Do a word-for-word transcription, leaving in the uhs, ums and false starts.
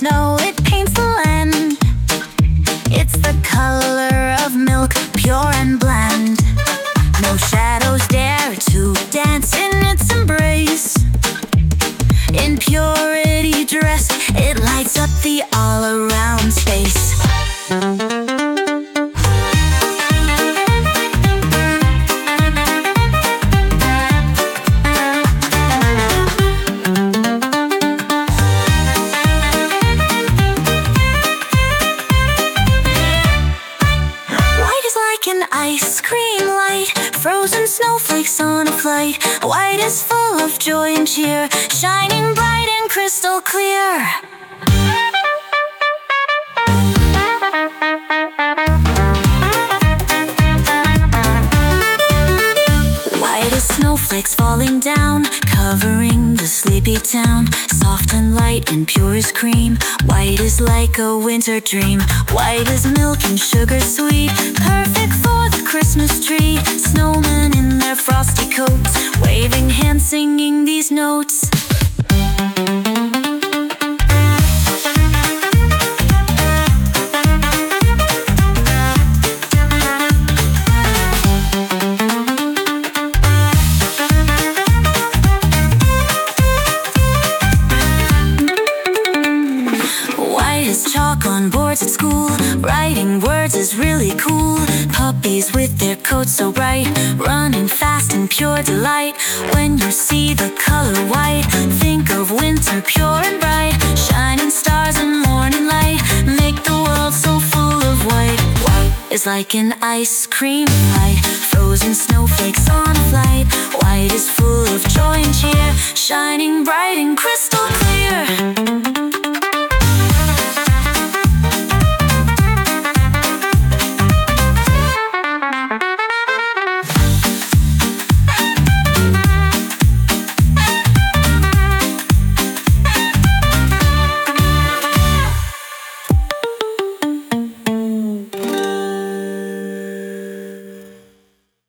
snow, it paints the land. It's the color of milk, pure and bland. No shadows dare to dance in its embrace. In purity dressed, it lights up the all-around space. An ice cream light, frozen snowflakes on a flight. White is full of joy and cheer, shining bright and crystal clear. White as snowflakes falling down, covering the sleepy town. Soft and light and pure as cream. White is like a winter dream. White as milk and sugar sweet, perfect for the Christmas tree. Snowmen in their frosty coats, waving hands singing these notes. Chalk on boards at school, writing words is really cool. Puppies with their coats so bright, running fast in pure delight. When you see the color white, think of winter pure and bright. Shining stars and morning light make the world so full of white. White is like an ice cream light, frozen snowflakes on flight. White is full of joy and cheer, shining bright and crystal clear.